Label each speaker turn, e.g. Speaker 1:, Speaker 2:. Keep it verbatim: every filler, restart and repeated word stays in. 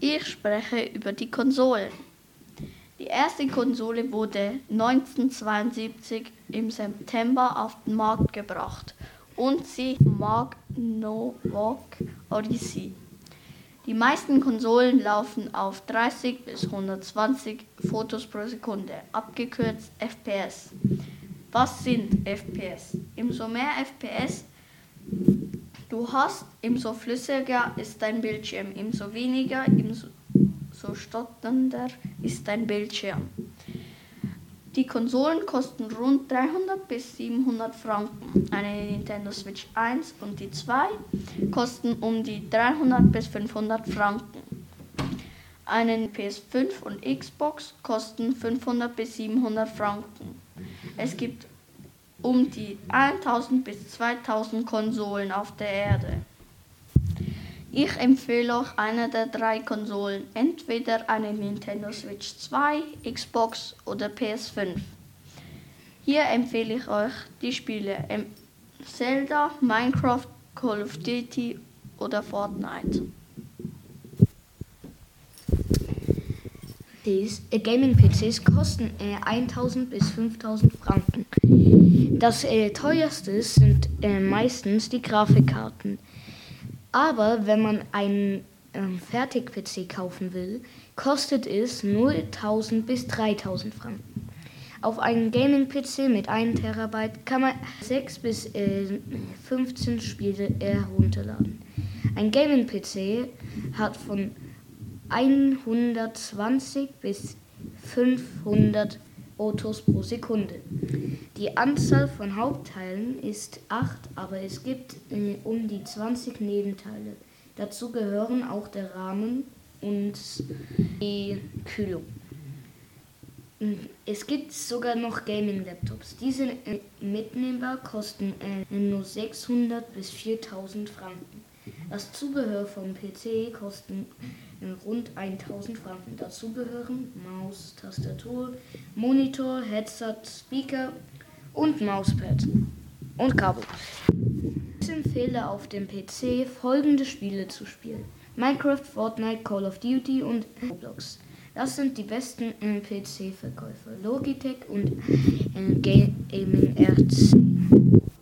Speaker 1: Ich spreche über die Konsolen. Die erste Konsole wurde neunzehnhundertzweiundsiebzig im September auf den Markt gebracht und sie Magnavox Odyssey. Die meisten Konsolen laufen auf dreißig bis hundertzwanzig Fotos pro Sekunde, abgekürzt F P S. Was sind F P S? Umso mehr F P S du hast, umso flüssiger ist dein Bildschirm, umso weniger, umso so stotternder ist dein Bildschirm. Die Konsolen kosten rund dreihundert bis siebenhundert Franken. Eine Nintendo Switch eins und die zwei kosten um die dreihundert bis fünfhundert Franken. Eine P S fünf und Xbox kosten fünfhundert bis siebenhundert Franken. Es gibt um die tausend bis zweitausend Konsolen auf der Erde. Ich empfehle euch eine der drei Konsolen, entweder eine Nintendo Switch zwei, Xbox oder P S fünf. Hier empfehle ich euch die Spiele Zelda, Minecraft, Call of Duty oder Fortnite.
Speaker 2: Gaming-P Cs kosten äh, tausend bis fünftausend Franken. Das äh, teuerste sind äh, meistens die Grafikkarten. Aber wenn man einen ähm, Fertig-P C kaufen will, kostet es nur tausend bis dreitausend Franken. Auf einen Gaming-P C mit einem Terabyte kann man sechs bis fünfzehn Spiele herunterladen. Ein Gaming-P C hat von hundertzwanzig bis fünfhundert Fotos pro Sekunde. Die Anzahl von Hauptteilen ist acht, aber es gibt äh, um die zwanzig Nebenteile. Dazu gehören auch der Rahmen und die Kühlung. Es gibt sogar noch Gaming-Laptops. Diese äh, mitnehmbar kosten äh, nur sechshundert bis viertausend Franken. Das Zubehör vom P C kostet rund tausend Franken. Dazu gehören Maus, Tastatur, Monitor, Headset, Speaker und Mauspad und Kabel. Ich empfehle auf dem P C folgende Spiele zu spielen: Minecraft, Fortnite, Call of Duty und Roblox. Das sind die besten äh, P C-Verkäufer, Logitech und äh, Gaming R C.